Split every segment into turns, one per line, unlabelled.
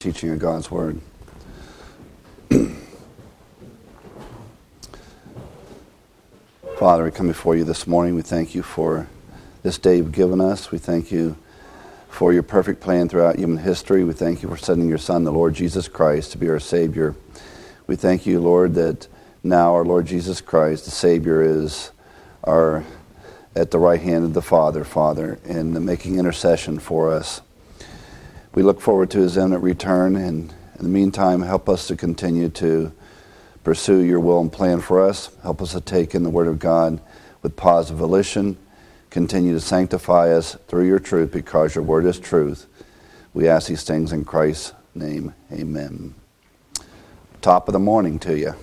teaching of God's Word. Father, we come before you this morning. We thank you for this day you've given us. We thank you for your perfect plan throughout human history. We thank you for sending your Son, the Lord Jesus Christ, to be our Savior. We thank you, Lord, that now our Lord Jesus Christ, the Savior, is at the right hand of the Father, and making intercession for us. We look forward to his imminent return, and in the meantime, help us to continue to pursue your will and plan for us. Help us to take in the Word of God with positive volition. Continue to sanctify us through your truth, because your Word is truth. We ask these things in Christ's name. Amen. Top of the morning to you.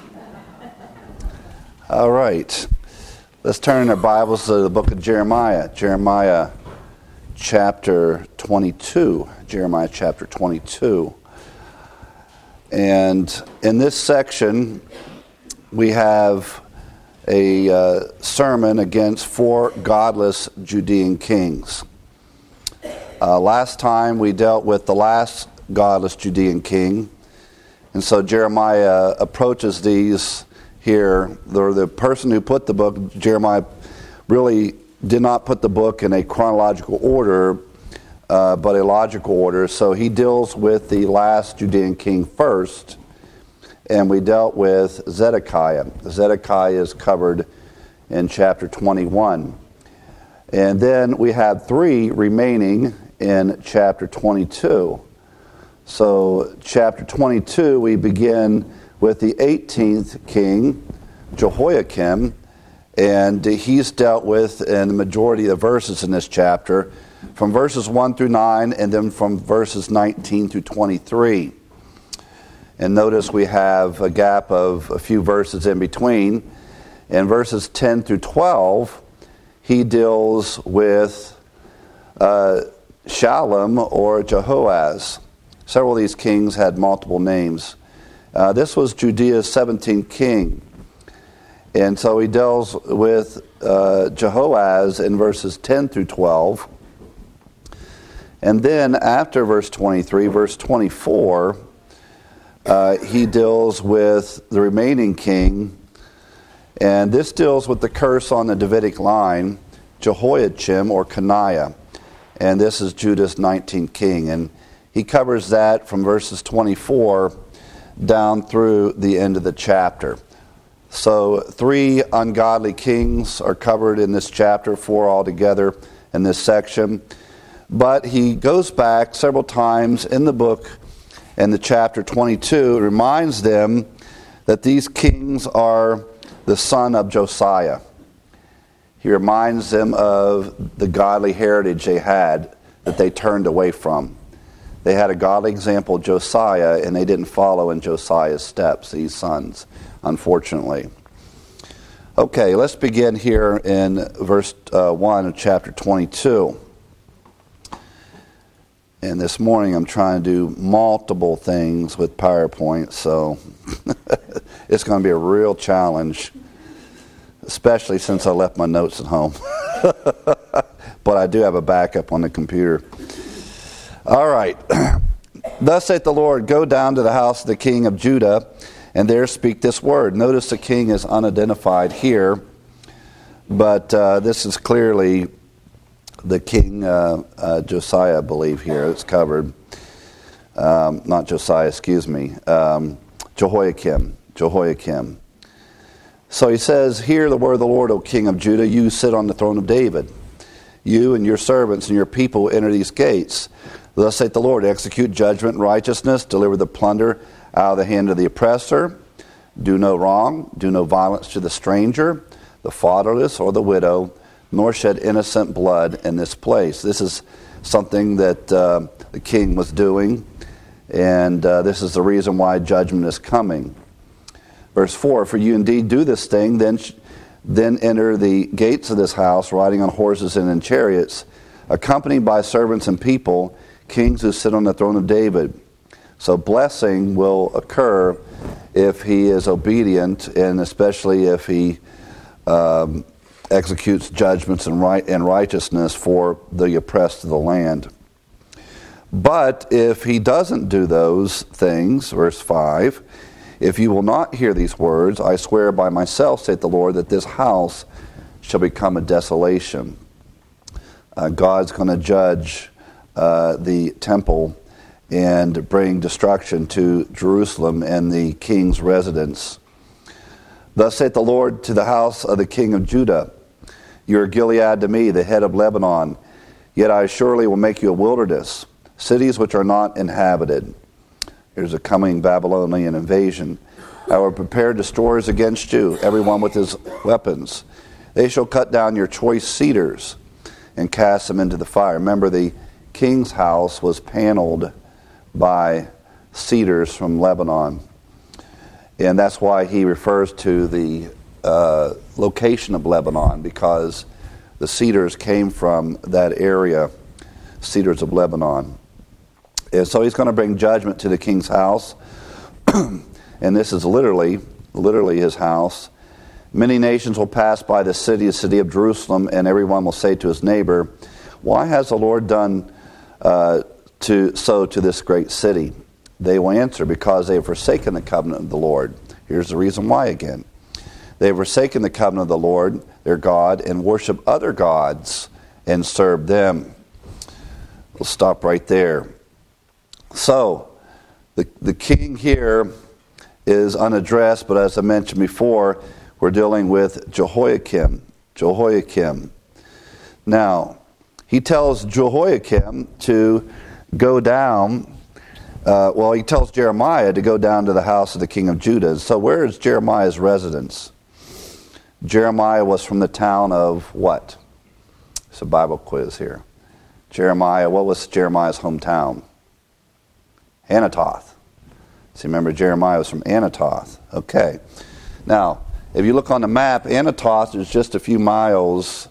All right. Let's turn our Bibles to the book of Jeremiah. Jeremiah chapter 22. Jeremiah chapter 22. And in this section, we have a sermon against 4 godless Judean kings. Last time we dealt with the last godless Judean king. And so Jeremiah approaches these here. The person who put the book, Jeremiah, really did not put the book in a chronological order, but a logical order. So he deals with the last Judean king first, and we dealt with Zedekiah. Zedekiah is covered in chapter 21. And then we had 3 remaining in chapter 22. So chapter 22, we begin with the 18th king, Jehoiakim, and he's dealt with in the majority of the verses in this chapter, from verses 1 through 9, and then from verses 19 through 23. And notice we have a gap of a few verses in between. In verses 10 through 12, he deals with Shallum or Jehoaz. Several of these kings had multiple names. This was Judea's 17th king. And so he deals with Jehoaz in verses 10 through 12. And then after verse 23, verse 24, he deals with the remaining king. And this deals with the curse on the Davidic line, Jehoiachim or Coniah. And this is Judah's 19th king. And he covers that from verses 24 down through the end of the chapter. So 3 ungodly kings are covered in this chapter, 4 altogether in this section. But he goes back several times in the book, in the chapter 22, reminds them that these kings are the son of Josiah. He reminds them of the godly heritage they had that they turned away from. They had a godly example, Josiah, and they didn't follow in Josiah's steps, these sons, unfortunately. Okay, let's begin here in verse 1 of chapter 22. And this morning I'm trying to do multiple things with PowerPoint, so it's going to be a real challenge, especially since I left my notes at home. But I do have a backup on the computer. All right. Thus saith the Lord, go down to the house of the king of Judah, and there speak this word. Notice the king is unidentified here, but this is clearly the king Josiah, I believe, here. It's covered. Not Josiah, excuse me. Jehoiakim. So he says, hear the word of the Lord, O king of Judah. You sit on the throne of David. You and your servants and your people enter these gates. Thus saith the Lord, execute judgment and righteousness, deliver the plunder out of the hand of the oppressor. Do no wrong, do no violence to the stranger, the fatherless, or the widow, nor shed innocent blood in this place. This is something that the king was doing, and this is the reason why judgment is coming. Verse 4, for you indeed do this thing, then enter the gates of this house, riding on horses and in chariots, accompanied by servants and people, kings who sit on the throne of David. So blessing will occur if he is obedient, and especially if he executes judgments and righteousness for the oppressed of the land. But if he doesn't do those things, verse 5, if you will not hear these words, I swear by myself, saith the Lord, that this house shall become a desolation. God's going to judge the temple and bring destruction to Jerusalem and the king's residence. Thus saith the Lord to the house of the king of Judah, you are Gilead to me, the head of Lebanon, yet I surely will make you a wilderness, cities which are not inhabited. Here's a coming Babylonian invasion. I will prepare destroyers against you, everyone with his weapons. They shall cut down your choice cedars and cast them into the fire. Remember, the king's house was paneled by cedars from Lebanon. And that's why he refers to the location of Lebanon, because the cedars came from that area, cedars of Lebanon. And so he's going to bring judgment to the king's house. And this is literally his house. Many nations will pass by the city of Jerusalem, and everyone will say to his neighbor, why has the Lord done to this great city? They will answer, because they have forsaken the covenant of the Lord. Here's the reason why again. They have forsaken the covenant of the Lord, their God, and worship other gods and serve them. We'll stop right there. So, the king here is unaddressed, but as I mentioned before, we're dealing with Jehoiakim. Now, he tells Jehoiakim to go down. He tells Jeremiah to go down to the house of the king of Judah. So where is Jeremiah's residence? Jeremiah was from the town of what? It's a Bible quiz here. What was Jeremiah's hometown? Anathoth. See, remember, Jeremiah was from Anathoth. Okay. Now, if you look on the map, Anathoth is just a few miles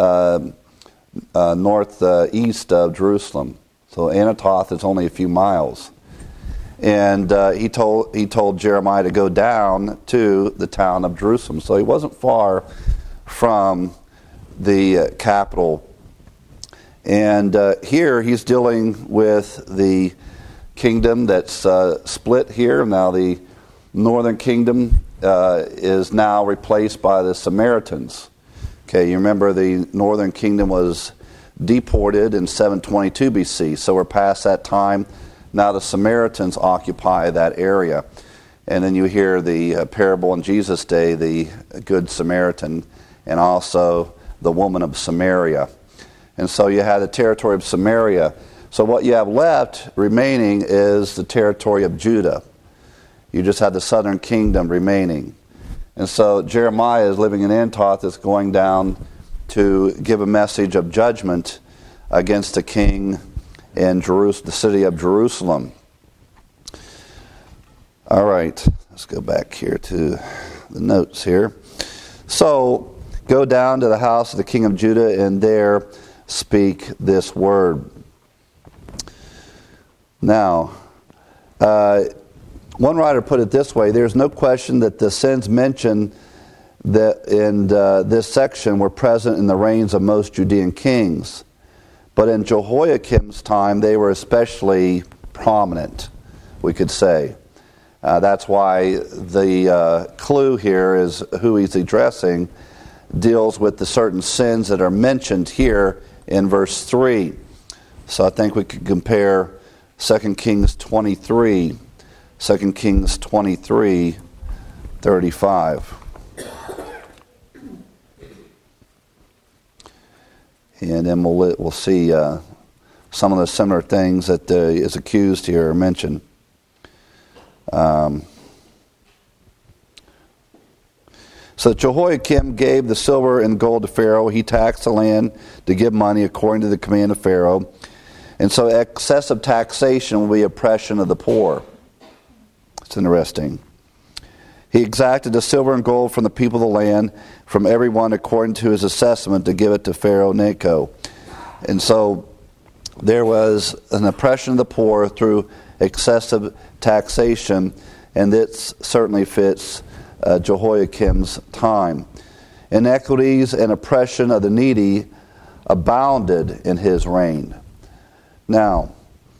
northeast of Jerusalem. So Anathoth is only a few miles. And he told Jeremiah to go down to the town of Jerusalem. So he wasn't far from the capital. And here he's dealing with the kingdom that's split here. Now the northern kingdom is now replaced by the Samaritans. Okay, you remember the northern kingdom was deported in 722 BC, so we're past that time. Now the Samaritans occupy that area. And then you hear the parable in Jesus' day, the Good Samaritan, and also the woman of Samaria. And so you have the territory of Samaria. So what you have left remaining is the territory of Judah. You just have the southern kingdom remaining. And so Jeremiah is living in Anathoth, is going down to give a message of judgment against the king in the city of Jerusalem. All right, let's go back here to the notes here. So go down to the house of the king of Judah, and there speak this word. Now, one writer put it this way: there's no question that the sins mentioned that in this section were present in the reigns of most Judean kings. But in Jehoiakim's time, they were especially prominent, we could say. That's why the clue here is who he's addressing deals with the certain sins that are mentioned here in verse 3. So I think we could compare 2 Kings 23, 2 Kings 23, 35. And then we'll see some of the similar things that is accused here or mentioned. So Jehoiakim gave the silver and gold to Pharaoh. He taxed the land to give money according to the command of Pharaoh. And so excessive taxation will be oppression of the poor. It's interesting. He exacted the silver and gold from the people of the land, from everyone according to his assessment, to give it to Pharaoh Necho. And so there was an oppression of the poor through excessive taxation, and this certainly fits Jehoiakim's time. Inequities and oppression of the needy abounded in his reign. Now,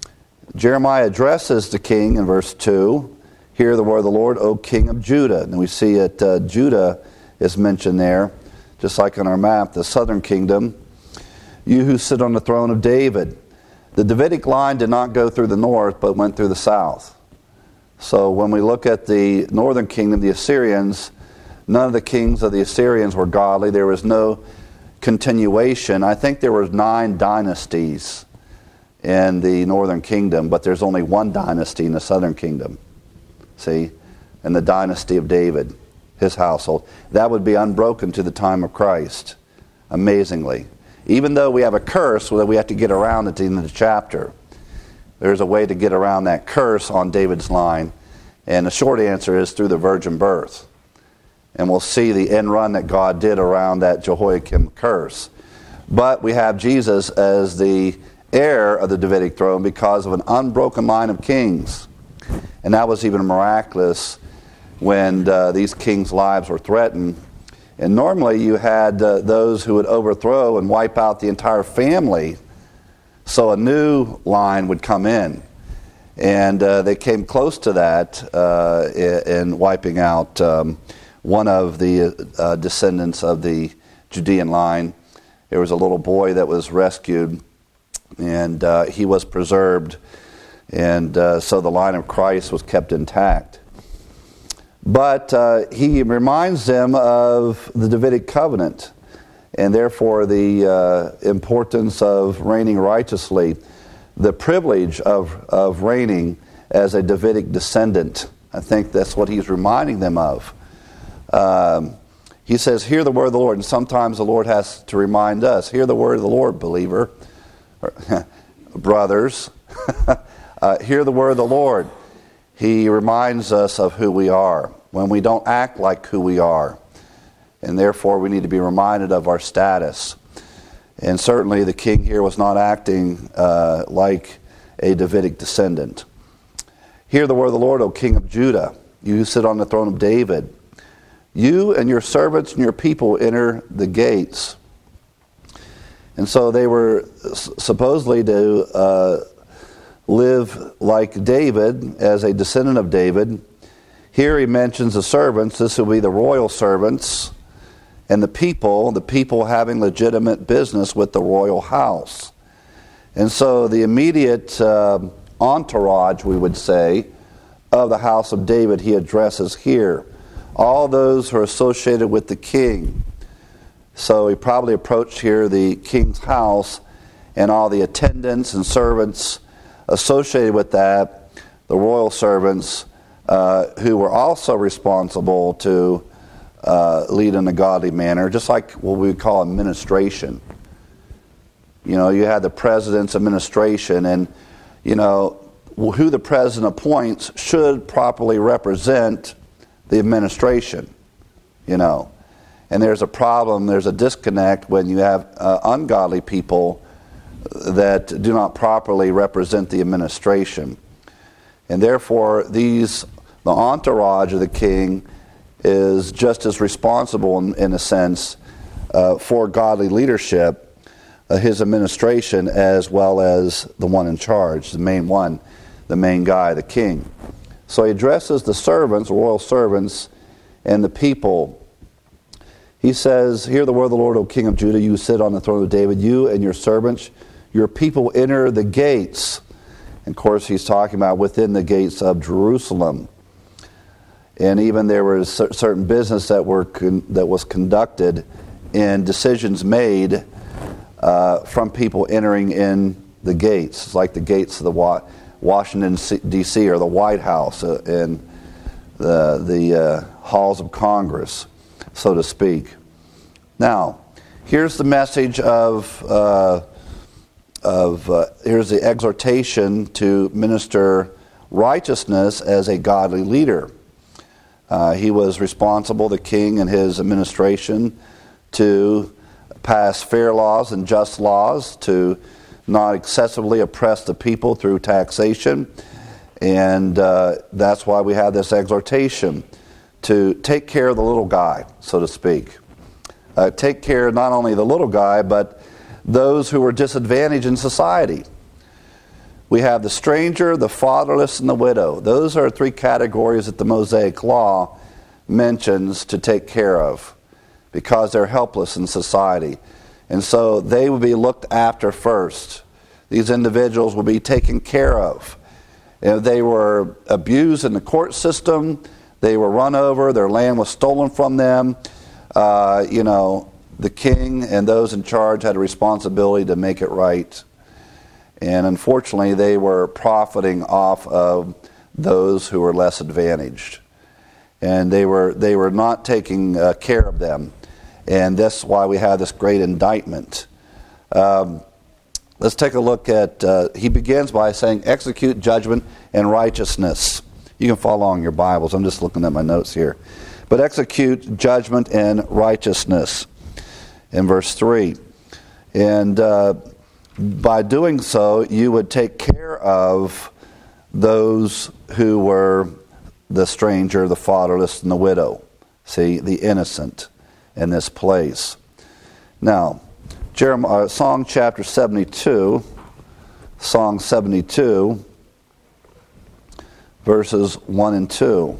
Jeremiah addresses the king in verse 2. Hear the word of the Lord, O king of Judah. And we see that Judah is mentioned there, just like on our map, the southern kingdom. You who sit on the throne of David. The Davidic line did not go through the north, but went through the south. So when we look at the northern kingdom, the Assyrians, none of the kings of the Assyrians were godly. There was no continuation. I think there were 9 dynasties in the northern kingdom, but there's only one dynasty in the southern kingdom. See? And the dynasty of David, his household. That would be unbroken to the time of Christ, amazingly. Even though we have a curse that we have to get around at the end of the chapter, there's a way to get around that curse on David's line. And the short answer is through the virgin birth. And we'll see the end run that God did around that Jehoiakim curse. But we have Jesus as the heir of the Davidic throne because of an unbroken line of kings. And that was even miraculous when these kings' lives were threatened. And normally you had those who would overthrow and wipe out the entire family, so a new line would come in. And they came close to that in wiping out one of the descendants of the Judean line. There was a little boy that was rescued, and he was preserved. And so the line of Christ was kept intact. But he reminds them of the Davidic covenant, and therefore the importance of reigning righteously, the privilege of reigning as a Davidic descendant. I think that's what he's reminding them of. He says, hear the word of the Lord, and sometimes the Lord has to remind us, hear the word of the Lord, believer, brothers, hear the word of the Lord. He reminds us of who we are when we don't act like who we are. And therefore we need to be reminded of our status. And certainly the king here was not acting like a Davidic descendant. Hear the word of the Lord, O king of Judah, you who sit on the throne of David. You and your servants and your people enter the gates. And so they were supposedly to live like David, as a descendant of David. Here he mentions the servants. This will be the royal servants, and the people having legitimate business with the royal house. And so the immediate entourage, we would say, of the house of David he addresses here. All those who are associated with the king. So he probably approached here the king's house and all the attendants and servants associated with that, the royal servants, who were also responsible to lead in a godly manner, just like what we would call administration. You know, you had the president's administration, and, you know, who the president appoints should properly represent the administration, you know. And there's a problem, there's a disconnect when you have ungodly people that do not properly represent the administration. And therefore, the entourage of the king is just as responsible in a sense for godly leadership, his administration, as well as the one in charge, the main one, the main guy, the king. So he addresses the servants, royal servants, and the people. He says, hear the word of the Lord, O king of Judah, you sit on the throne of David, you and your servants, your people enter the gates. And of course, he's talking about within the gates of Jerusalem. And even there was certain business that was conducted and decisions made from people entering in the gates. It's like the gates of the Washington, D.C., or the White House and the halls of Congress, so to speak. Now, here's the message here's the exhortation to minister righteousness as a godly leader. He was responsible, the king and his administration, to pass fair laws and just laws, to not excessively oppress the people through taxation. And that's why we have this exhortation to take care of the little guy, so to speak. Take care not only of the little guy, but those who were disadvantaged in society. We have the stranger, the fatherless, and the widow. Those are three categories that the Mosaic Law mentions to take care of because they're helpless in society. And so they will be looked after first. These individuals will be taken care of. If they were abused in the court system, they were run over, their land was stolen from them, the king and those in charge had a responsibility to make it right. And unfortunately, they were profiting off of those who were less advantaged. And they were not taking care of them. And that's why we have this great indictment. Let's take a look at, he begins by saying, execute judgment and righteousness. You can follow along in your Bibles. I'm just looking at my notes here. But execute judgment and righteousness in verse 3. And by doing so, you would take care of those who were the stranger, the fatherless, and the widow. See, the innocent in this place. Now, Song chapter 72, Song 72, verses 1 and 2.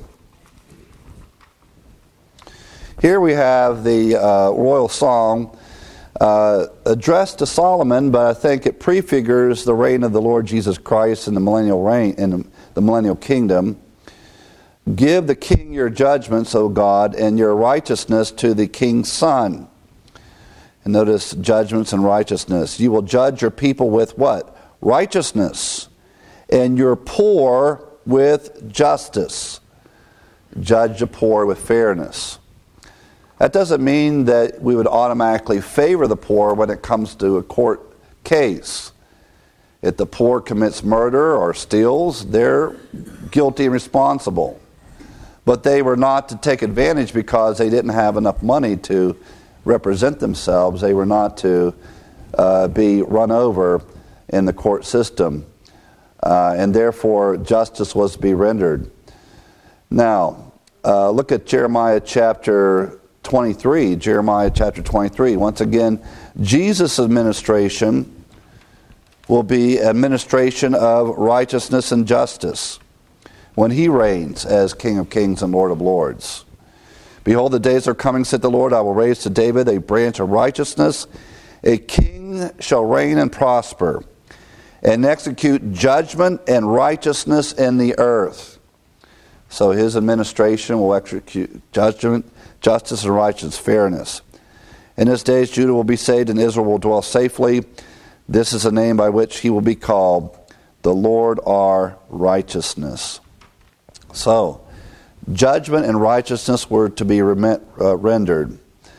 Here we have the royal song addressed to Solomon, but I think it prefigures the reign of the Lord Jesus Christ in the millennial reign, in the millennial kingdom. Give the king your judgments, O God, and your righteousness to the king's son. And notice judgments and righteousness. You will judge your people with what? Righteousness. And your poor with justice. Judge the poor with fairness. That doesn't mean that we would automatically favor the poor when it comes to a court case. If the poor commits murder or steals, they're guilty and responsible. But they were not to take advantage because they didn't have enough money to represent themselves. They were not to be run over in the court system. And therefore, justice was to be rendered. Now, look at Jeremiah chapter 23. Jeremiah chapter 23. Once again, Jesus' administration will be administration of righteousness and justice when he reigns as King of Kings and Lord of Lords. Behold, the days are coming, said the Lord, I will raise to David a branch of righteousness. A king shall reign and prosper, and execute judgment and righteousness in the earth. So his administration will execute judgment, justice, and righteousness, fairness. In his days Judah will be saved, and Israel will dwell safely. This is the name by which he will be called, the Lord our righteousness. So, judgment and righteousness were to be rendered.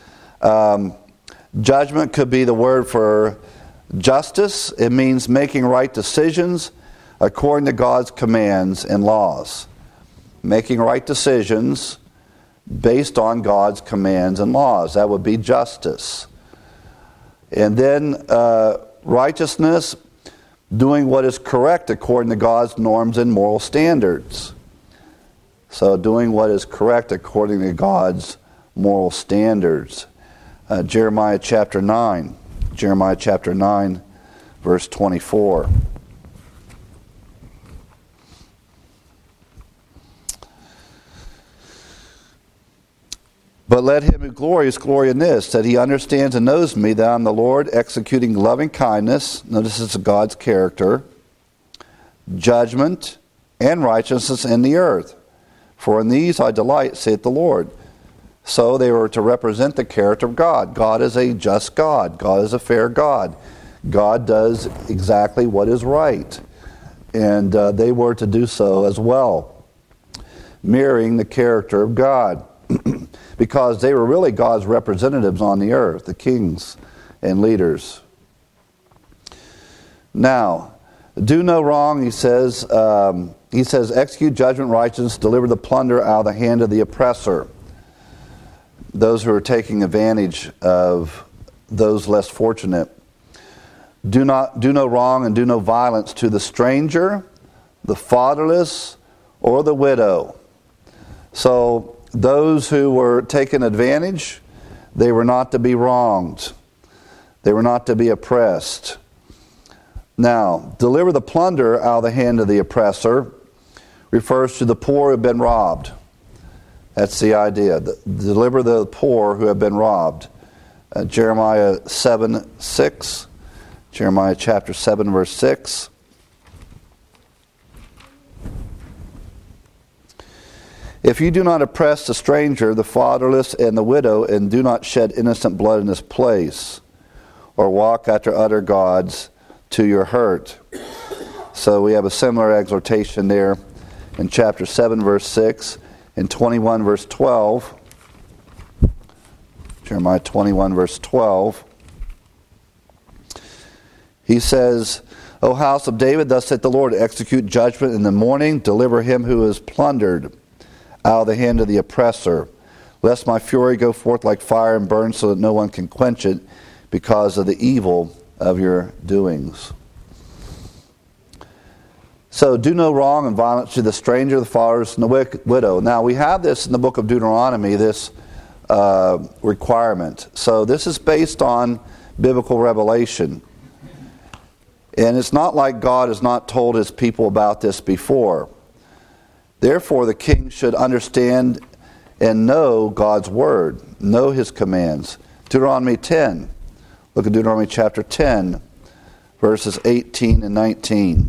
Judgment could be the word for justice. It means making right decisions according to God's commands and laws. Making right decisions based on God's commands and laws. That would be justice. And then righteousness, doing what is correct according to God's norms and moral standards. So doing what is correct according to God's moral standards. Jeremiah chapter 9. Jeremiah chapter 9, verse 24. But let him who glories glory in this, that he understands and knows me, that I am the Lord, executing loving kindness. Notice it's God's character, judgment, and righteousness in the earth. For in these I delight, saith the Lord. So they were to represent the character of God. God is a just God. God is a fair God. God does exactly what is right. And they were to do so as well, mirroring the character of God. Because they were really God's representatives on the earth, the kings and leaders. Now, do no wrong, he says, execute judgment, righteousness, deliver the plunder out of the hand of the oppressor. Those who are taking advantage of those less fortunate. Do no wrong and do no violence to the stranger, the fatherless, or the widow. So those who were taken advantage, they were not to be wronged. They were not to be oppressed. Now, deliver the plunder out of the hand of the oppressor refers to the poor who have been robbed. That's the idea. Deliver the poor who have been robbed. Jeremiah 7:6. Jeremiah chapter 7, verse 6. If you do not oppress the stranger, the fatherless, and the widow, and do not shed innocent blood in this place, or walk after other gods to your hurt. So we have a similar exhortation there in chapter 7, verse 6, and 21, verse 12. Jeremiah 21, verse 12. He says, O house of David, thus saith the Lord, execute judgment in the morning, deliver him who is plundered out of the hand of the oppressor, lest my fury go forth like fire and burn so that no one can quench it because of the evil of your doings. So do no wrong and violence to the stranger, the fatherless, and the widow. Now we have this in the book of Deuteronomy, this requirement. So this is based on biblical revelation. And it's not like God has not told his people about this before. Therefore, the king should understand and know God's word, know his commands. Deuteronomy 10. Look at Deuteronomy chapter 10, verses 18 and 19.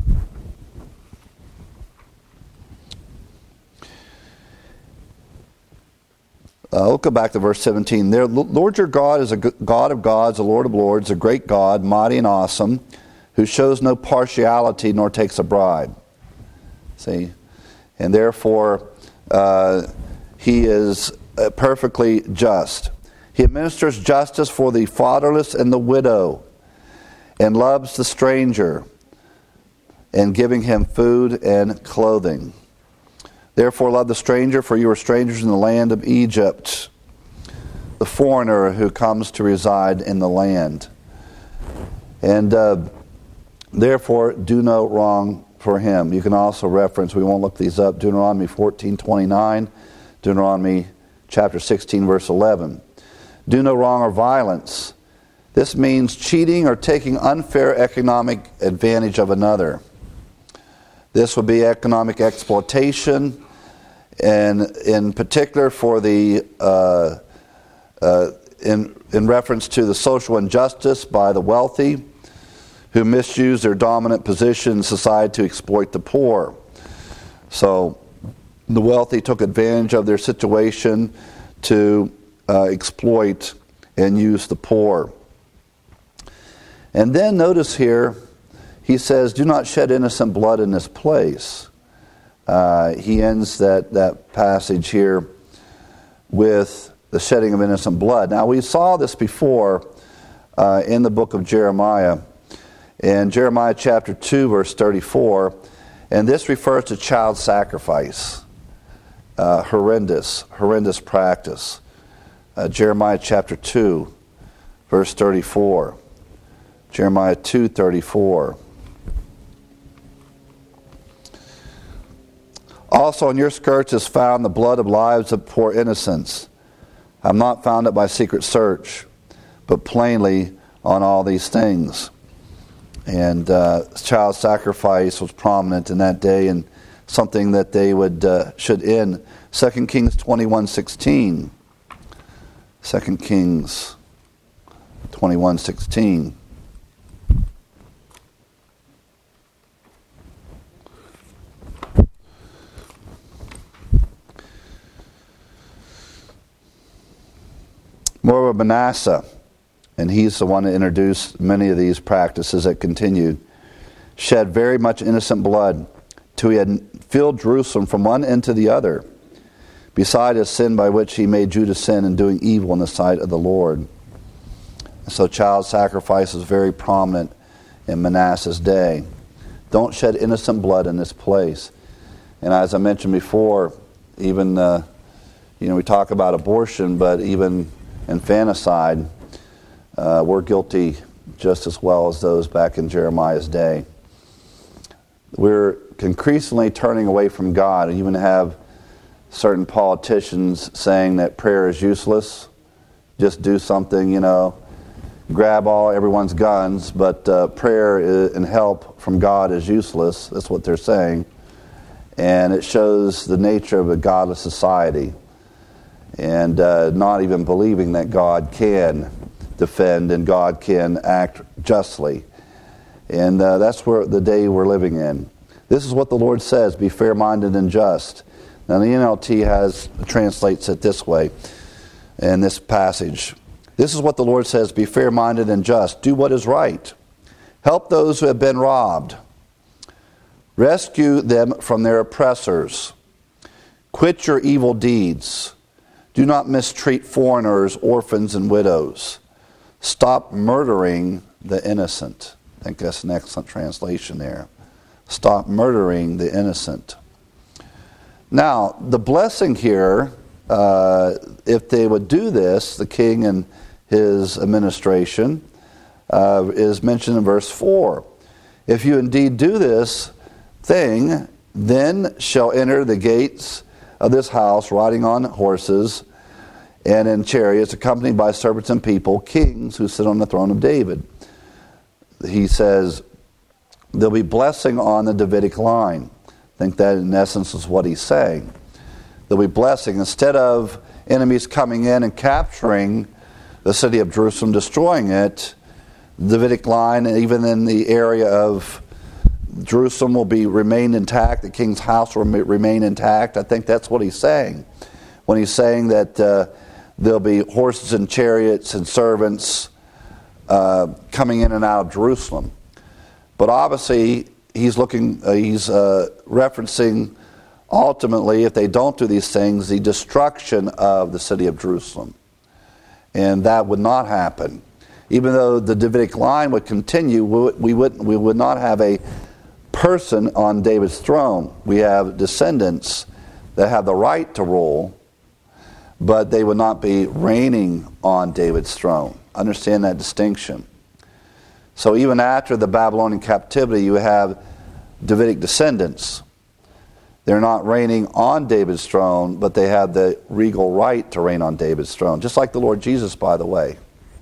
We'll go back to verse 17. The Lord your God is a God of gods, a Lord of lords, a great God, mighty and awesome, who shows no partiality nor takes a bribe. See? And therefore, he is perfectly just. He administers justice for the fatherless and the widow, and loves the stranger, and giving him food and clothing. Therefore love the stranger, for you are strangers in the land of Egypt, the foreigner who comes to reside in the land. And therefore do no wrong for him. You can also reference, we won't look these up, Deuteronomy 14:29, Deuteronomy chapter 16, verse 11. Do no wrong or violence. This means cheating or taking unfair economic advantage of another. This would be economic exploitation, and in particular for the in reference to the social injustice by the wealthy who misuse their dominant position in society to exploit the poor. So the wealthy took advantage of their situation to exploit and use the poor. And then notice here, he says, do not shed innocent blood in this place. He ends that passage here with the shedding of innocent blood. Now we saw this before in the book of Jeremiah, in Jeremiah chapter 2, verse 34, and this refers to child sacrifice. Horrendous practice. Jeremiah chapter 2, verse 34. Jeremiah 2:34. Also on your skirts is found the blood of lives of poor innocents. I have not found it by secret search, but plainly on all these things. And child sacrifice was prominent in that day, and something that they should end. 2 Kings 21:16. 2 Kings 21:16. Moreover, Manasseh, and he's the one that introduced many of these practices that continued, shed very much innocent blood, till he had filled Jerusalem from one end to the other, beside his sin by which he made Judah sin in doing evil in the sight of the Lord. So child sacrifice is very prominent in Manasseh's day. Don't shed innocent blood in this place. And as I mentioned before, even we talk about abortion, but even infanticide, we're guilty just as well as those back in Jeremiah's day. We're increasingly turning away from God. You even have certain politicians saying that prayer is useless. Just do something, grab everyone's guns, but prayer and help from God is useless. That's what they're saying. And it shows the nature of a godless society, and not even believing that God can defend and God can act justly. And that's where the day we're living in. This is what the Lord says, be fair-minded and just. Now the NLT translates it this way in this passage. This is what the Lord says, be fair-minded and just. Do what is right. Help those who have been robbed. Rescue them from their oppressors. Quit your evil deeds. Do not mistreat foreigners, orphans, and widows. Stop murdering the innocent. I think that's an excellent translation there. Stop murdering the innocent. Now, the blessing here, if they would do this, the king and his administration, is mentioned in verse 4. If you indeed do this thing, then shall enter the gates of this house riding on horses and in chariots, accompanied by servants and people, kings who sit on the throne of David. He says there'll be blessing on the Davidic line. I think that in essence is what he's saying. There'll be blessing. Instead of enemies coming in and capturing the city of Jerusalem, destroying it, the Davidic line, and even in the area of Jerusalem, will remain intact. The king's house will remain intact. I think that's what he's saying when he's saying that there'll be horses and chariots and servants coming in and out of Jerusalem. But obviously, he's referencing ultimately, if they don't do these things, the destruction of the city of Jerusalem. And that would not happen. Even though the Davidic line would continue, we would not have a person on David's throne. We have descendants that have the right to rule, but they would not be reigning on David's throne. Understand that distinction. So even after the Babylonian captivity, you have Davidic descendants. They're not reigning on David's throne, but they have the regal right to reign on David's throne. Just like the Lord Jesus, by the way.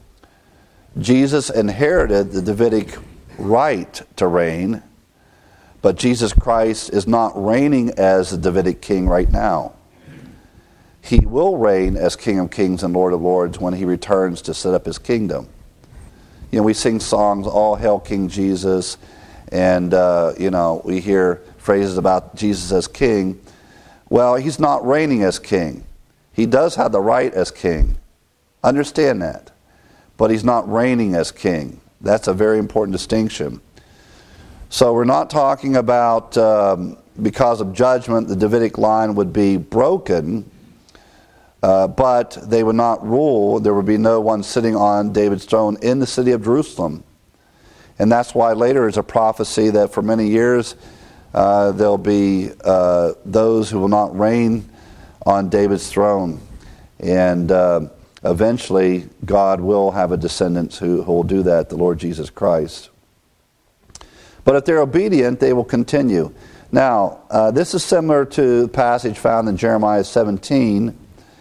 Jesus inherited the Davidic right to reign, but Jesus Christ is not reigning as the Davidic king right now. He will reign as King of Kings and Lord of Lords when he returns to set up his kingdom. You know, we sing songs, all hail King Jesus, and, we hear phrases about Jesus as king. Well, he's not reigning as king. He does have the right as king. Understand that. But he's not reigning as king. That's a very important distinction. So we're not talking about because of judgment the Davidic line would be broken, but they would not rule. There would be no one sitting on David's throne in the city of Jerusalem. And that's why later there's a prophecy that for many years there'll be those who will not reign on David's throne. And eventually God will have a descendant who will do that, the Lord Jesus Christ. But if they're obedient, they will continue. Now, this is similar to the passage found in Jeremiah 17,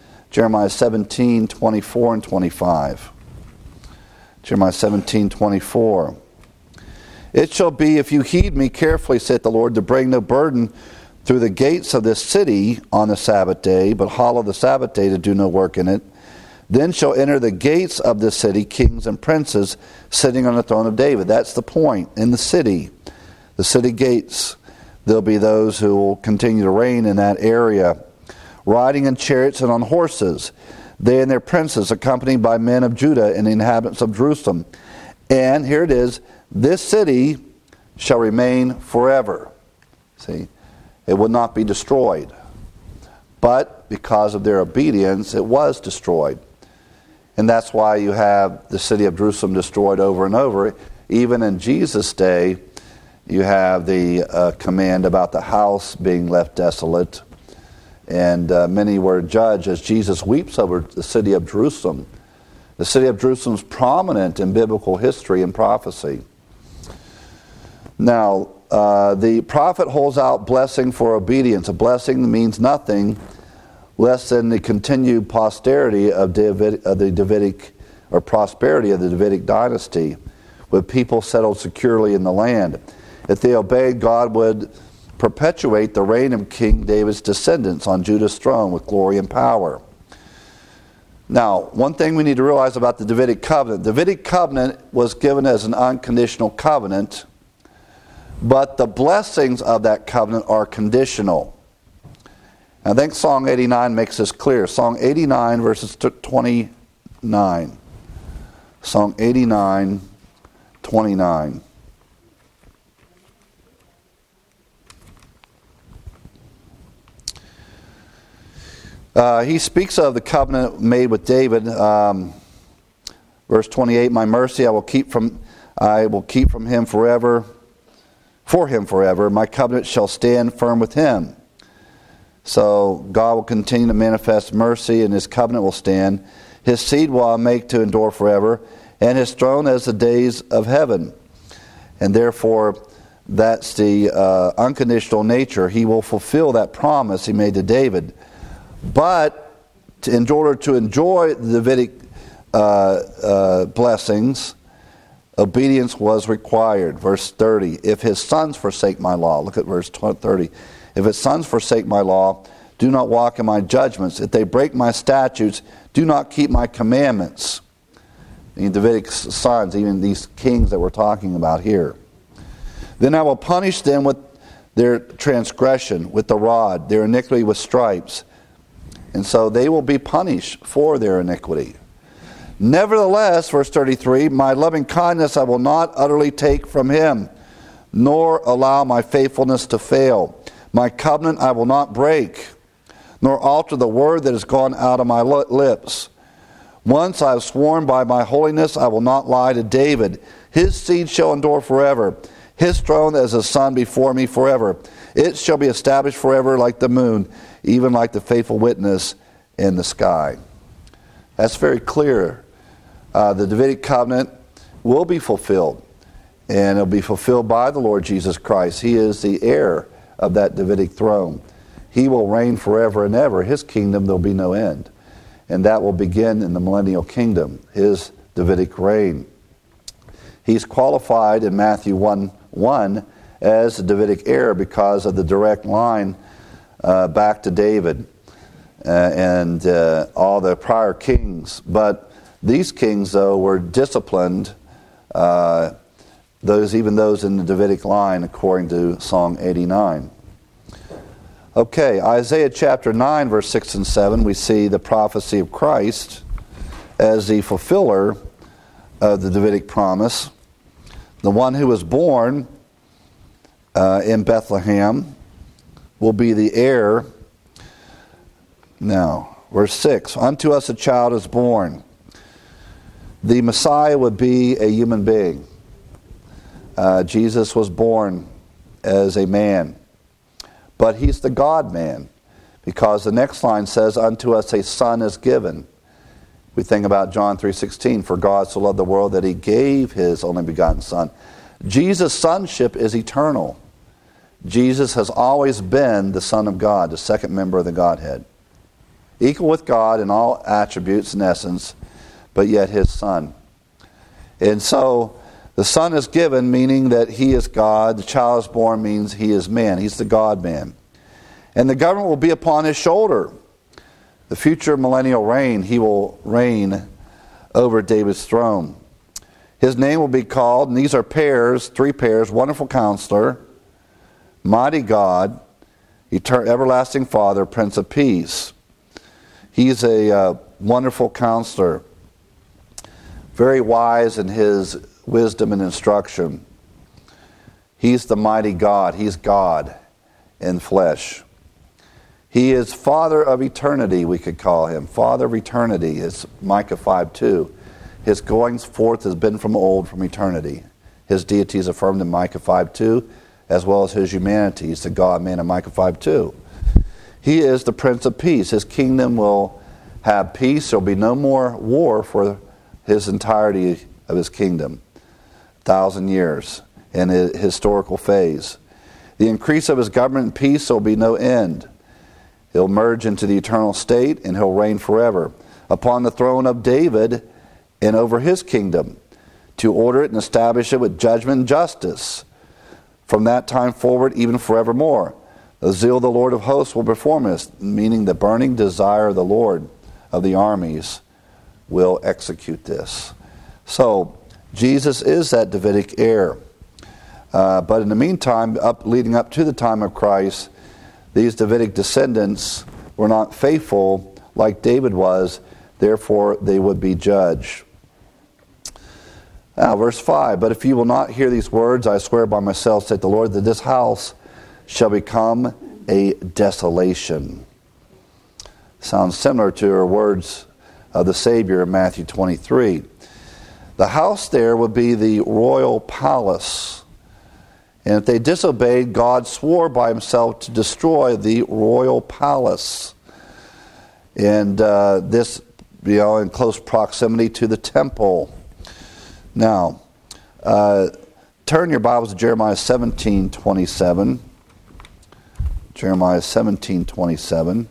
24 and 25. Jeremiah 17, 24. It shall be, if you heed me carefully, saith the Lord, to bring no burden through the gates of this city on the Sabbath day, but hallow the Sabbath day to do no work in it, then shall enter the gates of this city kings and princes sitting on the throne of David. That's the point. In the city gates, there'll be those who will continue to reign in that area, riding in chariots and on horses, they and their princes, accompanied by men of Judah and the inhabitants of Jerusalem. And here it is, this city shall remain forever. See, it will not be destroyed. But because of their obedience, it was destroyed. And that's why you have the city of Jerusalem destroyed over and over. Even in Jesus' day, you have the command about the house being left desolate. And many were judged as Jesus weeps over the city of Jerusalem. The city of Jerusalem is prominent in biblical history and prophecy. Now, the prophet holds out blessing for obedience. A blessing means nothing less than the continued posterity of the Davidic or prosperity of the Davidic dynasty, with people settled securely in the land. If they obeyed, God would perpetuate the reign of King David's descendants on Judah's throne with glory and power. Now, one thing we need to realize about the Davidic covenant. The Davidic covenant was given as an unconditional covenant, but the blessings of that covenant are conditional. I think Psalm 89 makes this clear. Psalm 89 verses 29. Psalm 89, 29. He speaks of the covenant made with David. Verse 28, my mercy I will keep from him forever. For him forever. My covenant shall stand firm with him. So God will continue to manifest mercy, and his covenant will stand. His seed will I make to endure forever, and his throne as the days of heaven. And therefore, that's the unconditional nature. He will fulfill that promise he made to David. But in order to enjoy the Davidic blessings, obedience was required. Verse 30, if his sons forsake my law, look at verse 30. If his sons forsake my law, do not walk in my judgments. If they break my statutes, do not keep my commandments. The Davidic sons, even these kings that we're talking about here. Then I will punish them with their transgression, with the rod, their iniquity with stripes. And so they will be punished for their iniquity. Nevertheless, verse 33, my loving kindness I will not utterly take from him, nor allow my faithfulness to fail. My covenant I will not break, nor alter the word that has gone out of my lips. Once I have sworn by my holiness, I will not lie to David. His seed shall endure forever. His throne as a sun before me forever. It shall be established forever like the moon, even like the faithful witness in the sky. That's very clear. The Davidic covenant will be fulfilled, and it will be fulfilled by the Lord Jesus Christ. He is the heir of that Davidic throne. He will reign forever and ever. His kingdom, there will be no end. And that will begin in the millennial kingdom, his Davidic reign. He's qualified in Matthew 1:1 as the Davidic heir because of the direct line back to David and all the prior kings. But these kings, though, were disciplined, even those in the Davidic line, according to Psalm 89. Okay, Isaiah chapter 9, verse 6 and 7, we see the prophecy of Christ as the fulfiller of the Davidic promise. The one who was born in Bethlehem will be the heir. Now, verse 6, unto us a child is born. The Messiah would be a human being. Jesus was born as a man. But he's the God-man, because the next line says, unto us a son is given. We think about John 3:16, for God so loved the world that he gave his only begotten Son. Jesus' sonship is eternal. Jesus has always been the Son of God, the second member of the Godhead. Equal with God in all attributes and essence, but yet his Son. And so, the Son is given, meaning that he is God. The child is born means he is man. He's the God-man. And the government will be upon his shoulder. The future millennial reign, he will reign over David's throne. His name will be called, and these are pairs, 3 pairs, Wonderful Counselor, Mighty God, Everlasting Father, Prince of Peace. He's a wonderful counselor, very wise in his wisdom and instruction. He's the mighty God. He's God in flesh. He is Father of eternity, we could call him. Father of eternity is Micah 5:2. His goings forth has been from old, from eternity. His deity is affirmed in Micah 5:2, as well as his humanity. He's the God-man in Micah 5:2. He is the Prince of Peace. His kingdom will have peace. There will be no more war for his entirety of his kingdom. 1,000 years in a historical phase. The increase of his government and peace, there will be no end. He'll merge into the eternal state, and he'll reign forever. Upon the throne of David and over his kingdom, to order it and establish it with judgment and justice, from that time forward, even forevermore. The zeal of the Lord of hosts will perform this, meaning the burning desire of the Lord of the armies will execute this. So, Jesus is that Davidic heir. But in the meantime, leading up to the time of Christ, these Davidic descendants were not faithful like David was, therefore they would be judged. Now, verse 5, but if you will not hear these words, I swear by myself, saith the Lord, that this house shall become a desolation. Sounds similar to our words of the Savior in Matthew 23. The house there would be the royal palace. And if they disobeyed, God swore by himself to destroy the royal palace. And this, in close proximity to the temple. Now, turn your Bibles to Jeremiah 17:27. Jeremiah 17:27.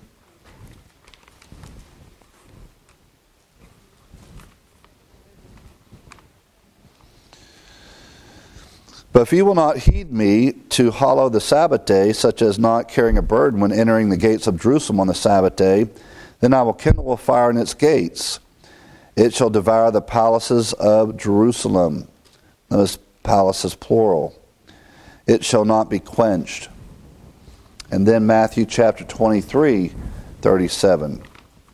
But if you will not heed me to hallow the Sabbath day, such as not carrying a burden when entering the gates of Jerusalem on the Sabbath day, then I will kindle a fire in its gates. It shall devour the palaces of Jerusalem. Notice palaces plural. It shall not be quenched. And then Matthew chapter 23:37.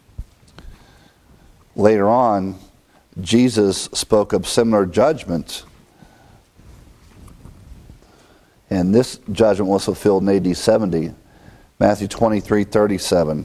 Later on, Jesus spoke of similar judgment. And this judgment was fulfilled in AD 70. Matthew 23:37.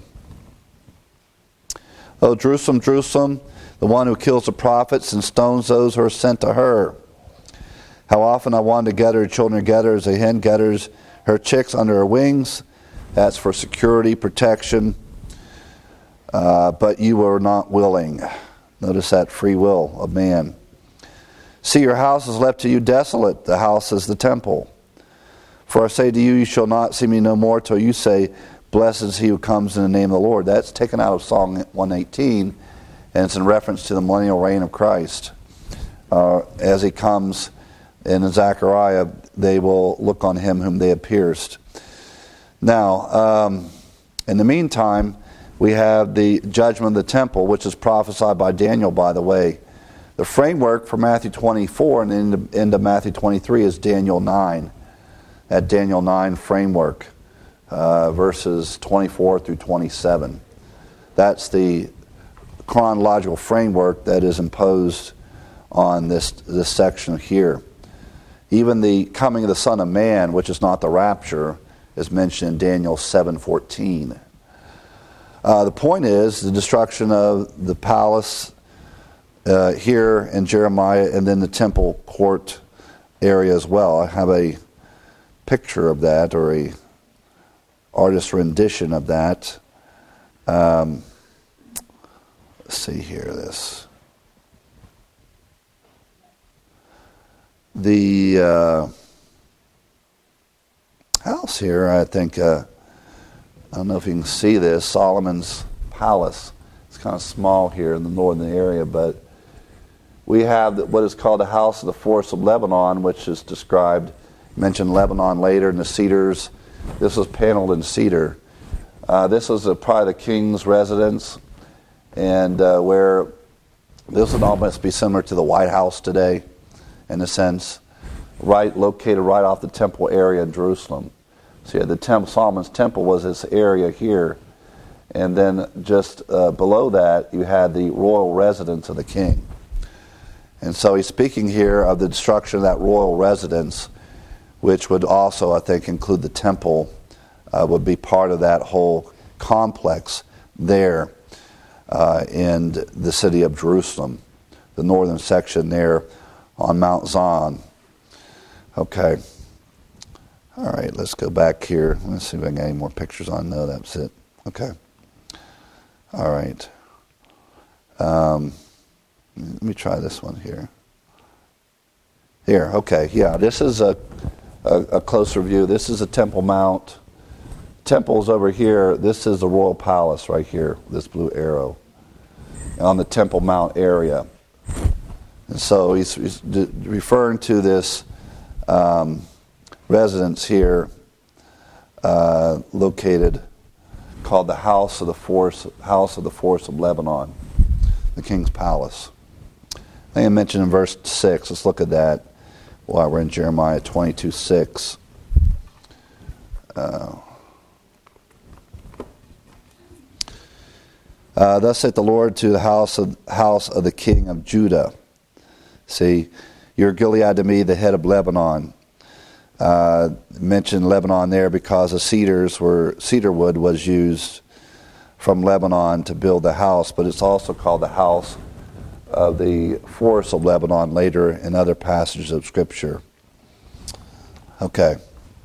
O Jerusalem, Jerusalem, the one who kills the prophets and stones those who are sent to her. How often I wanted to gather her children together as a hen gathers her chicks under her wings. That's for security, protection. But you were not willing. Notice that free will of man. See, your house is left to you desolate. The house is the temple. For I say to you, you shall not see me no more till you say, blessed is he who comes in the name of the Lord. That's taken out of Psalm 118, and it's in reference to the millennial reign of Christ. As he comes in Zechariah, they will look on him whom they have pierced. Now, in the meantime, we have the judgment of the temple, which is prophesied by Daniel, by the way. The framework for Matthew 24 and into Matthew 23 is Daniel 9. That Daniel 9 framework, verses 24 through 27. That's the chronological framework that is imposed on this section here. Even the coming of the Son of Man, which is not the rapture, is mentioned in Daniel 7:14. The point is the destruction of the palace here in Jeremiah, and then the temple court area as well. I have a picture of that, or a artist's rendition of that. Let's see here. The house here, I think, I don't know if you can see this, Solomon's Palace. It's kind of small here in the northern area, but we have what is called the House of the Forest of Lebanon, which is described, mentioned Lebanon later, and the cedars. This was paneled in cedar. This was probably the king's residence, and where this would almost be similar to the White House today, in a sense, located right off the temple area in Jerusalem. So yeah, Solomon's temple was this area here, and then just below that you had the royal residence of the king. And so he's speaking here of the destruction of that royal residence, which would also, I think, include the temple, would be part of that whole complex there in the city of Jerusalem, the northern section there on Mount Zion. Okay. All right, let's go back here. Let's see if I can get any more pictures on. No, that's it. Okay. All right. Let me try this one here. Here, okay, yeah, this is a closer view. This is a Temple Mount. Temple's over here. This is the royal palace right here, this blue arrow, on the Temple Mount area. And so he's referring to this residence here located, called the house of the forest of Lebanon, the king's palace. I think I mentioned in verse 6. Let's look at that while we're in Jeremiah 22:6. Thus saith the Lord to the house of the king of Judah. See, you're Gilead to me, the head of Lebanon. Mentioned Lebanon there because the cedar wood was used from Lebanon to build the house, but it's also called the house of the forest of Lebanon later in other passages of Scripture. Okay.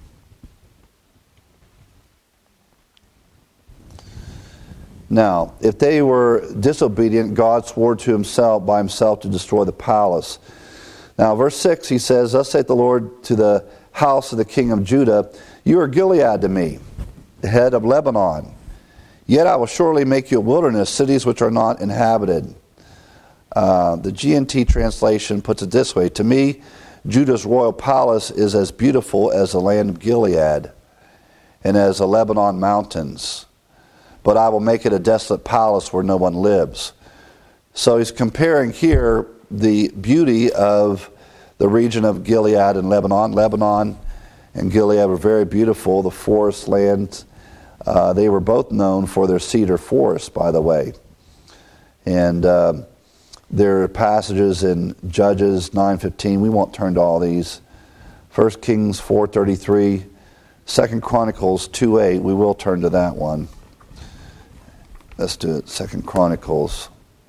Now, if they were disobedient, God swore to himself by himself to destroy the palace. Now, verse 6, he says, Thus saith the Lord to the house of the king of Judah, You are Gilead to me, the head of Lebanon. Yet I will surely make you a wilderness, cities which are not inhabited. The GNT translation puts it this way, To me, Judah's royal palace is as beautiful as the land of Gilead and as the Lebanon mountains. But I will make it a desolate palace where no one lives. So he's comparing here the beauty of the region of Gilead and Lebanon. Lebanon and Gilead were very beautiful. The forest lands, they were both known for their cedar forests, by the way. And there are passages in Judges 9:15. We won't turn to all these. 1 Kings 4:33, 2 Chronicles 2:8. We will turn to that one. Let's do it. 2 Chronicles.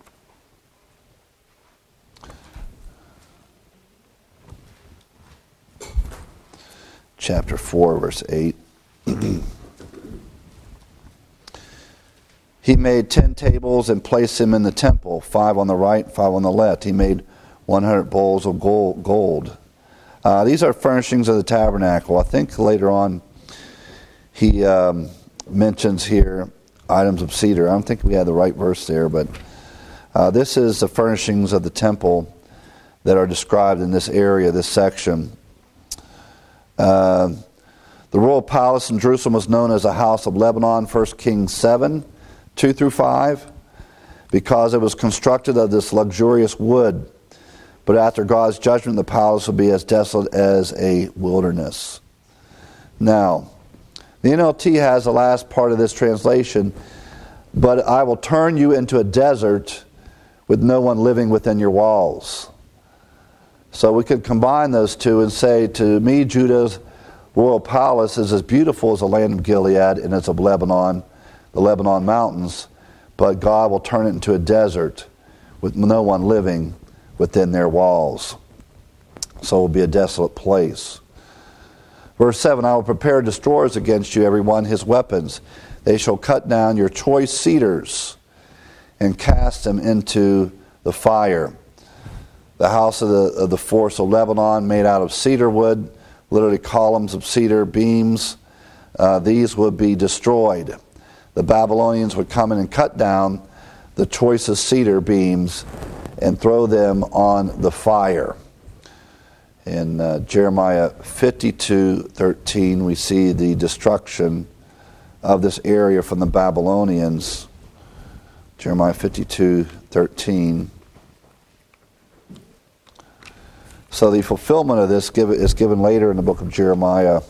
Chapter 4, verse 8. He made 10 tables and placed them in the temple, 5 on the right, 5 on the left. He made 100 bowls of gold. These are furnishings of the tabernacle. I think later on he mentions here items of cedar. I don't think we had the right verse there, but this is the furnishings of the temple that are described in this area, this section. The royal palace in Jerusalem was known as the house of Lebanon, 1 Kings 7, 2-5, because it was constructed of this luxurious wood. But after God's judgment, the palace will be as desolate as a wilderness. Now, the NLT has the last part of this translation, but I will turn you into a desert with no one living within your walls. So we could combine those two and say, to me, Judah's royal palace is as beautiful as the land of Gilead and as of Lebanon, the Lebanon mountains, but God will turn it into a desert with no one living within their walls. So it will be a desolate place. Verse 7, I will prepare destroyers against you, every one his weapons. They shall cut down your choice cedars and cast them into the fire. The house of the forest of Lebanon, made out of cedar wood, literally columns of cedar beams, these would be destroyed. The Babylonians would come in and cut down the choicest cedar beams and throw them on the fire. In Jeremiah 52:13, we see the destruction of this area from the Babylonians. Jeremiah 52:13. So the fulfillment of this is given later in the book of Jeremiah.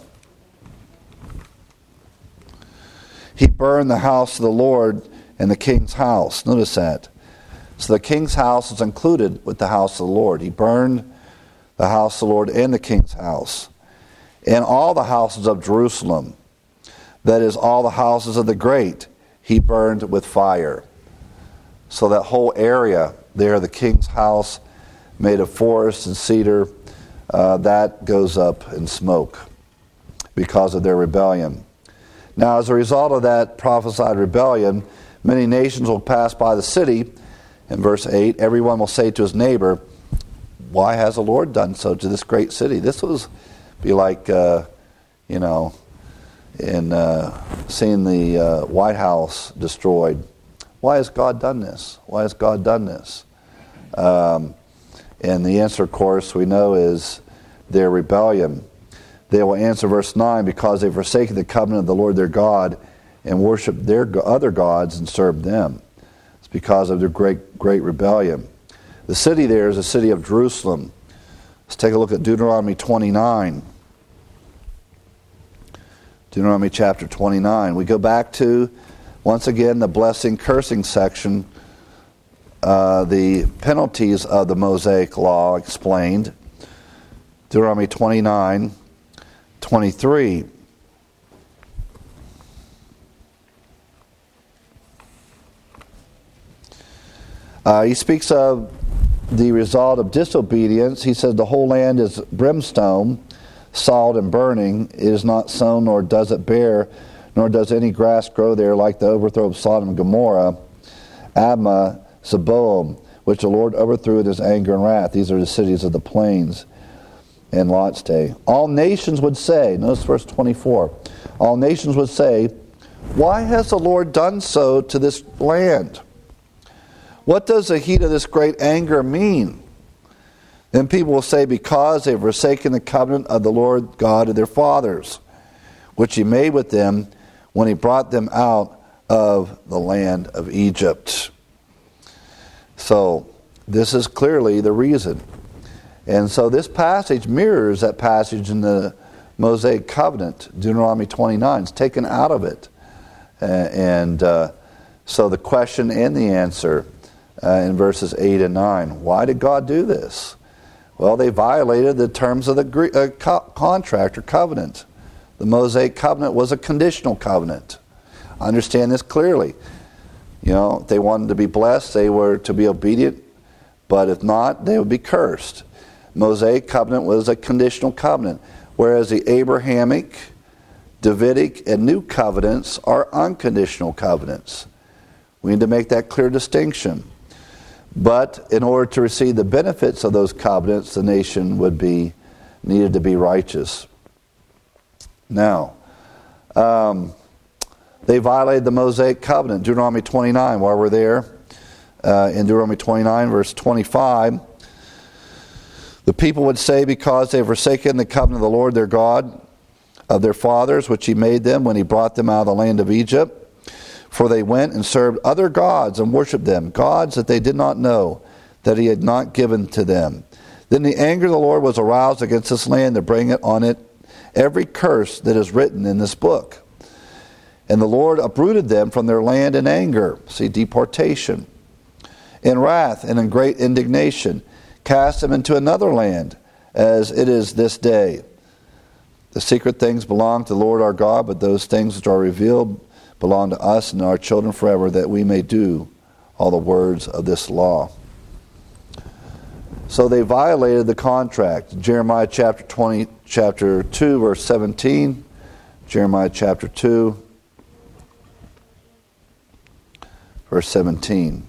He burned the house of the Lord and the king's house. Notice that. So the king's house is included with the house of the Lord. He burned the house of the Lord and the king's house, and all the houses of Jerusalem, that is, all the houses of the great, he burned with fire. So that whole area there, the king's house, made of forest and cedar, that goes up in smoke because of their rebellion. Now, as a result of that prophesied rebellion, many nations will pass by the city. In verse 8, everyone will say to his neighbor, why has the Lord done so to this great city? This was be like, in seeing the White House destroyed. Why has God done this? Why has God done this? And the answer, of course, we know is their rebellion. They will answer verse 9, because they've forsaken the covenant of the Lord their God and worshiped their other gods and served them. It's because of their great rebellion. The city there is the city of Jerusalem. Let's take a look at Deuteronomy 29. Deuteronomy chapter 29. We go back to, once again, the blessing cursing section, the penalties of the Mosaic law explained. Deuteronomy 29:23. He speaks of the result of disobedience. He says the whole land is brimstone, salt and burning. It is not sown, nor does it bear, nor does any grass grow there, like the overthrow of Sodom and Gomorrah, Admah, Zeboam, which the Lord overthrew in his anger and wrath. These are the cities of the plains in Lot's day. All nations would say, notice verse 24, all nations would say, why has the Lord done so to this land? What does the heat of this great anger mean? Then people will say, because they've forsaken the covenant of the Lord God of their fathers, which he made with them when he brought them out of the land of Egypt. So, this is clearly the reason. And so this passage mirrors that passage in the Mosaic covenant, Deuteronomy 29. It's taken out of it. So the question and the answer in verses 8 and 9. Why did God do this? Well, they violated the terms of the contract or covenant. The Mosaic covenant was a conditional covenant. Understand this clearly. You know, if they wanted to be blessed, they were to be obedient. But if not, they would be cursed. Mosaic covenant was a conditional covenant, whereas the Abrahamic, Davidic, and New covenants are unconditional covenants. We need to make that clear distinction. But in order to receive the benefits of those covenants, the nation needed to be righteous. Now, they violated the Mosaic covenant. Deuteronomy 29, while we're there, in Deuteronomy 29, verse 25, the people would say, because they have forsaken the covenant of the Lord their God of their fathers, which he made them when he brought them out of the land of Egypt, for they went and served other gods and worshipped them, gods that they did not know, that he had not given to them. Then the anger of the Lord was aroused against this land to bring it on it every curse that is written in this book. And the Lord uprooted them from their land in anger, see, deportation, in wrath and in great indignation, cast them into another land, as it is this day. The secret things belong to the Lord our God, but those things which are revealed belong to us and our children forever, that we may do all the words of this law. So they violated the contract. Jeremiah chapter 2, verse 17. Jeremiah chapter 2, verse 17.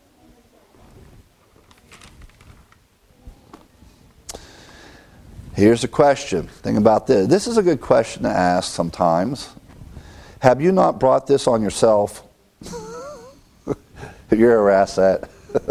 Here's the question. Think about this. This is a good question to ask sometimes. Have you not brought this on yourself? Have you ever asked that?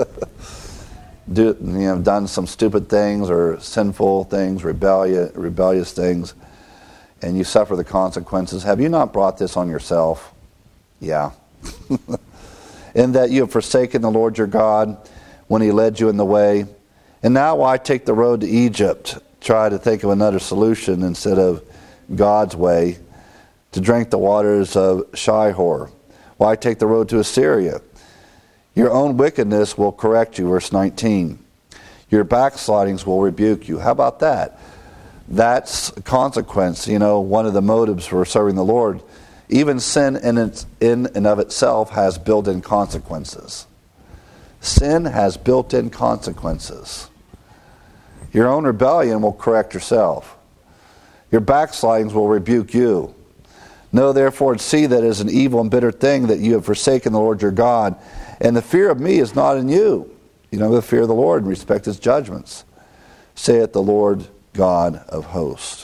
Done some stupid things or sinful things, rebellious things, and you suffer the consequences. Have you not brought this on yourself? Yeah. In that you have forsaken the Lord your God when he led you in the way. And now why take the road to Egypt? Try to think of another solution instead of God's way, to drink the waters of Shihor. Why take the road to Assyria? Your own wickedness will correct you, verse 19. Your backslidings will rebuke you. How about that? That's a consequence. One of the motives for serving the Lord. Even sin in and of itself has built-in consequences. Sin has built-in consequences. Your own rebellion will correct yourself. Your backslidings will rebuke you. Know therefore and see that it is an evil and bitter thing that you have forsaken the Lord your God. And the fear of me is not in you. The fear of the Lord and respect his judgments, saith the Lord God of hosts.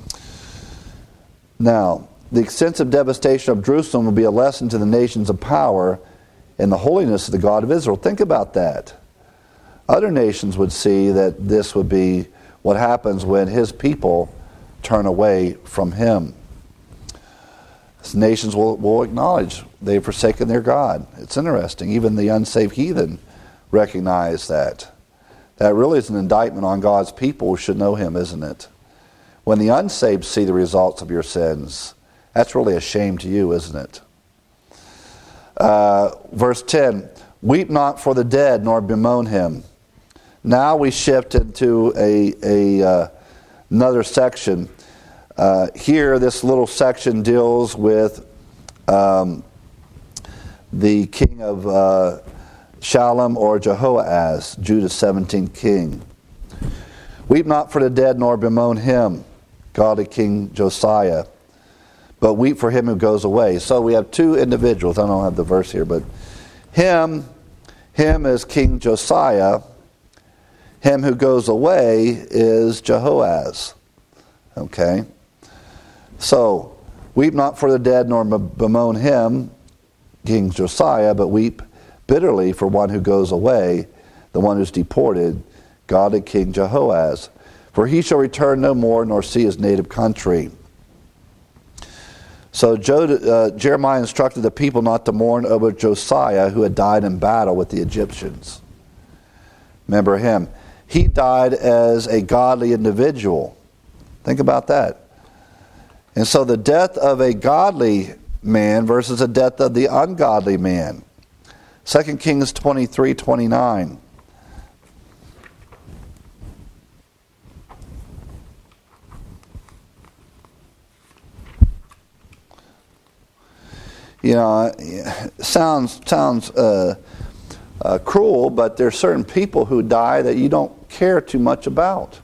Now, the extensive devastation of Jerusalem will be a lesson to the nations of power and the holiness of the God of Israel. Think about that. other nations would see that this would be what happens when his people turn away from him. Nations will acknowledge they've forsaken their God. It's interesting. Even the unsaved heathen recognize that. That really is an indictment on God's people who should know him, isn't it? When the unsaved see the results of your sins, that's really a shame to you, isn't it? Verse 10, weep not for the dead, nor bemoan him. Now we shift into another section. Here, this little section deals with the king of Shalom or Jehoahaz, Judah's 17th king. Weep not for the dead, nor bemoan him, godly King Josiah, but weep for him who goes away. So we have two individuals. I don't have the verse here, but him is King Josiah. Him who goes away is Jehoahaz. Okay? So, weep not for the dead, nor bemoan him, King Josiah, but weep bitterly for one who goes away, the one who's deported, godly King Jehoahaz. For he shall return no more, nor see his native country. So Jeremiah instructed the people not to mourn over Josiah, who had died in battle with the Egyptians. Remember him. He died as a godly individual. Think about that. And so the death of a godly man versus the death of the ungodly man. 2 Kings 23:29. You know, sounds cruel, but there's certain people who die that you don't care too much about.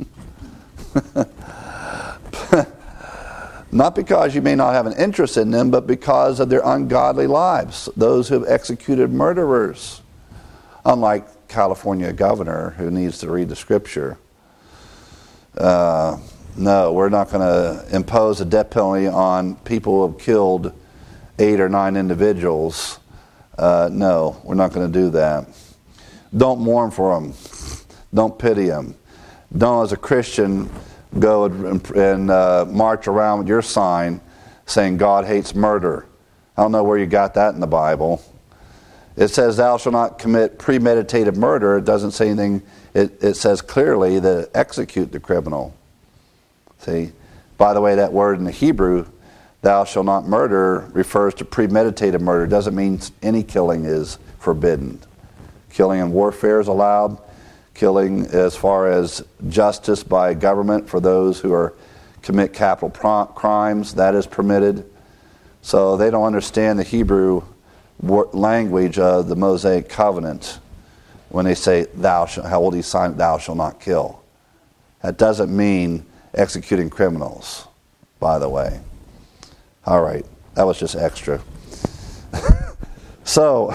Not because you may not have an interest in them, but because of their ungodly lives. Those who have executed murderers. Unlike California governor who needs to read the scripture. No, we're not going to impose a death penalty on people who have killed 8 or 9 individuals. No, we're not going to do that. Don't mourn for them. Don't pity them. Don't, as a Christian, go and march around with your sign saying God hates murder. I don't know where you got that in the Bible. It says thou shalt not commit premeditated murder. It doesn't say anything. It says clearly to execute the criminal. See? By the way, that word in the Hebrew, thou shalt not murder, refers to premeditated murder. It doesn't mean any killing is forbidden. Killing in warfare is allowed. Killing as far as justice by government for those who commit capital crimes, that is permitted. So they don't understand the Hebrew language of the Mosaic covenant when they say thou shalt, how old he signed, thou shalt not kill. That doesn't mean executing criminals, by the way. All right, that was just extra. So,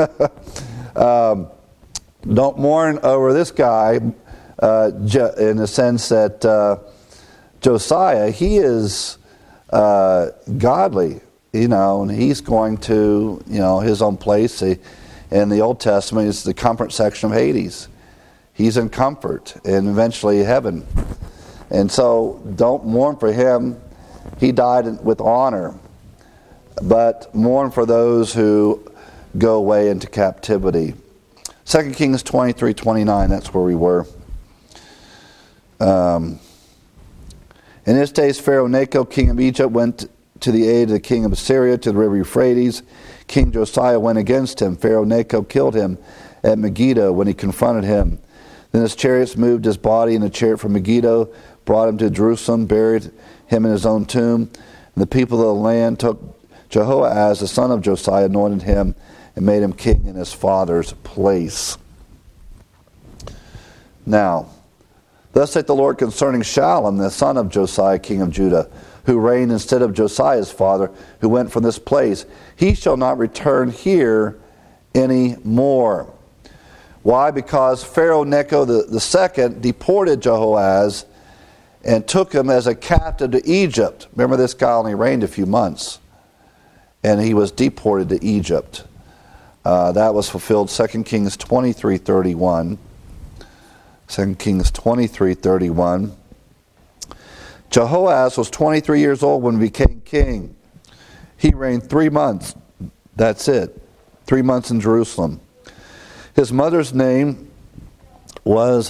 don't mourn over this guy in the sense that Josiah, he is godly, and he's going to, his own place. In the Old Testament, it's the comfort section of Hades. He's in comfort and eventually heaven. And so don't mourn for him. He died with honor. But mourn for those who go away into captivity. 2 Kings 23:29, that's where we were. In this days Pharaoh Necho, king of Egypt, went to the aid of the king of Assyria to the river Euphrates. King Josiah went against him. Pharaoh Necho killed him at Megiddo when he confronted him. Then his chariots moved his body in a chariot from Megiddo, brought him to Jerusalem, buried him in his own tomb. And the people of the land took Jehoahaz, the son of Josiah, anointed him, and made him king in his father's place. Now, thus saith the Lord concerning Shallum, the son of Josiah, king of Judah, who reigned instead of Josiah's father, who went from this place. He shall not return here any more. Why? Because Pharaoh Necho the second deported Jehoahaz and took him as a captive to Egypt. Remember, this guy only reigned a few months, and he was deported to Egypt. That was fulfilled 2 Kings 23:31. 2 Kings 23:31. Jehoahaz was 23 years old when he became king. He reigned 3 months. That's it. 3 months in Jerusalem. His mother's name was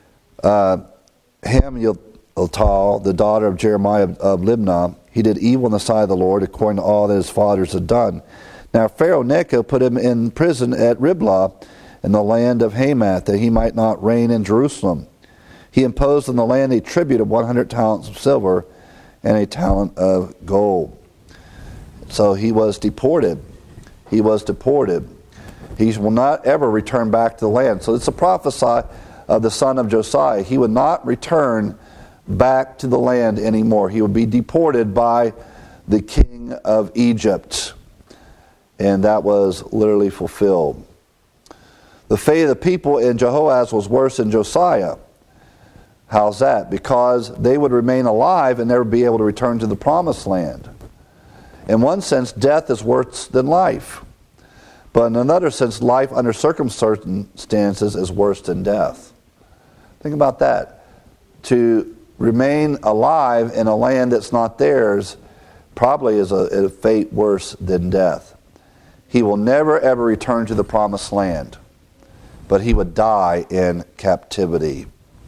Hamutal, the daughter of Jeremiah of Libnah. He did evil in the sight of the Lord, according to all that his fathers had done. Now Pharaoh Necho put him in prison at Riblah in the land of Hamath, that he might not reign in Jerusalem. He imposed on the land a tribute of 100 talents of silver and a talent of gold. So he was deported. He was deported. He will not ever return back to the land. So it's a prophecy of the son of Josiah. He would not return back to the land anymore. He would be deported by the king of Egypt. And that was literally fulfilled. The fate of the people in Jehoahaz was worse than Josiah. How's that? Because they would remain alive and never be able to return to the promised land. In one sense, death is worse than life. But in another sense, life under circumstances is worse than death. Think about that. To remain alive in a land that's not theirs probably is a fate worse than death. He will never ever return to the promised land, but he would die in captivity.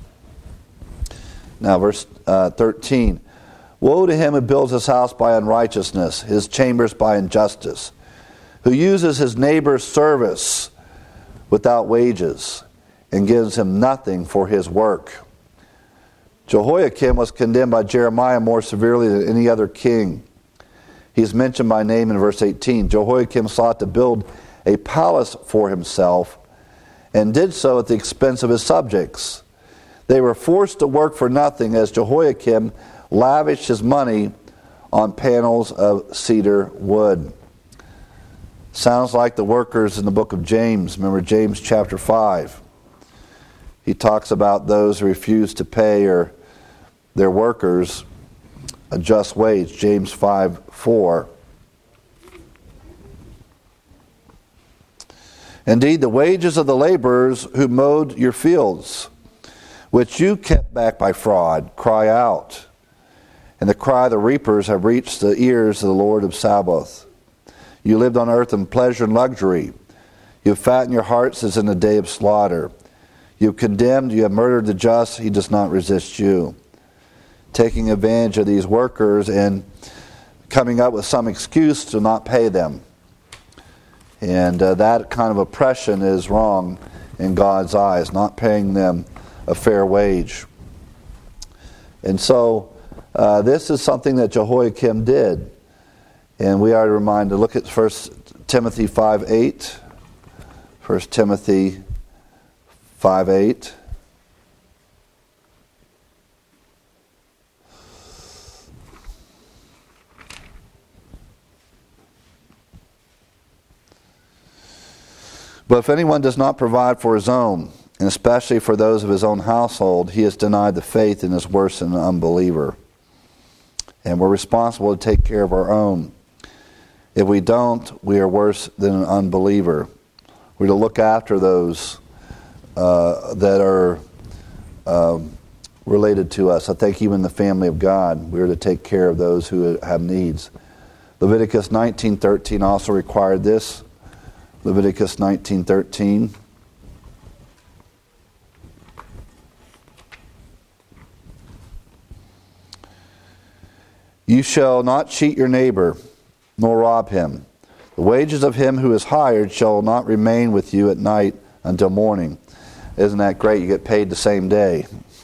Now verse 13. Woe to him who builds his house by unrighteousness, his chambers by injustice, who uses his neighbor's service without wages and gives him nothing for his work. Jehoiakim was condemned by Jeremiah more severely than any other king. He's mentioned by name in verse 18. Jehoiakim sought to build a palace for himself and did so at the expense of his subjects. They were forced to work for nothing as Jehoiakim lavished his money on panels of cedar wood. Sounds like the workers in the book of James. Remember James chapter 5. He talks about those who refuse to pay their workers a just wage. James 5:4. Indeed, the wages of the laborers who mowed your fields, which you kept back by fraud, cry out. And the cry of the reapers have reached the ears of the Lord of Sabaoth. You lived on earth in pleasure and luxury. You have fattened your hearts as in the day of slaughter. You have condemned, you have murdered the just. He does not resist you. Taking advantage of these workers and coming up with some excuse to not pay them. And that kind of oppression is wrong in God's eyes, not paying them a fair wage. And so this is something that Jehoiakim did. And we are reminded, look at 1 Timothy 5:8. 1 Timothy 5:8. But if anyone does not provide for his own, and especially for those of his own household, he has denied the faith and is worse than an unbeliever. And we're responsible to take care of our own. If we don't, we are worse than an unbeliever. We're to look after those that are related to us. I think even the family of God, we're to take care of those who have needs. Leviticus 19:13 also required this. Leviticus 19:13. You shall not cheat your neighbor, nor rob him. The wages of him who is hired shall not remain with you at night until morning. Isn't that great? You get paid the same day.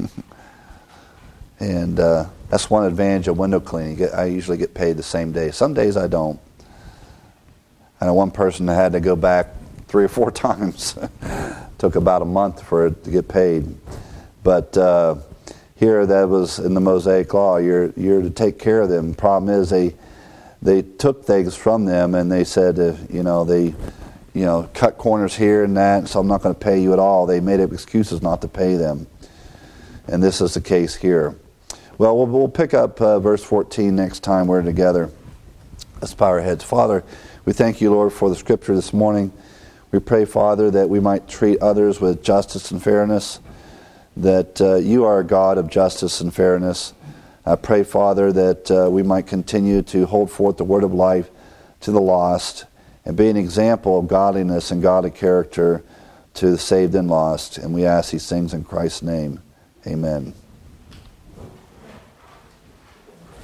And that's one advantage of window cleaning. I usually get paid the same day. Some days I don't. I know one person that had to go back 3 or 4 times. Took about a month for it to get paid. But here that was in the Mosaic Law. You're to take care of them. Problem is they took things from them and they said, they cut corners here and that, so I'm not going to pay you at all. They made up excuses not to pay them. And this is the case here. Well, we'll pick up verse 14 next time we're together. Let's bow our heads. Father, we thank you, Lord, for the scripture this morning. We pray, Father, that we might treat others with justice and fairness, that you are a God of justice and fairness. I pray, Father, that we might continue to hold forth the word of life to the lost and be an example of godliness and godly character to the saved and lost. And we ask these things in Christ's name. Amen.